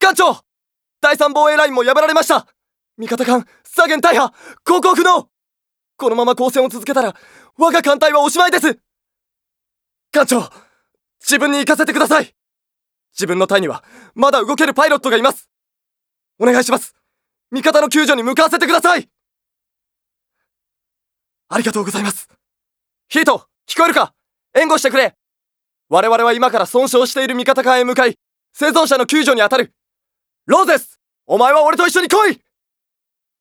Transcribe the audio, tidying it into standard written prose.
艦長、第3防衛ラインも破られました。味方艦左舷大破、航行不能。このまま交戦を続けたら我が艦隊はおしまいです。艦長、自分に行かせてください。自分の隊にはまだ動けるパイロットがいます。お願いします。味方の救助に向かわせてください。ありがとうございます。ヒート、聞こえるか？援護してくれ。我々は今から損傷している味方艦へ向かい、生存者の救助に当たる。ローゼス、お前は俺と一緒に来い。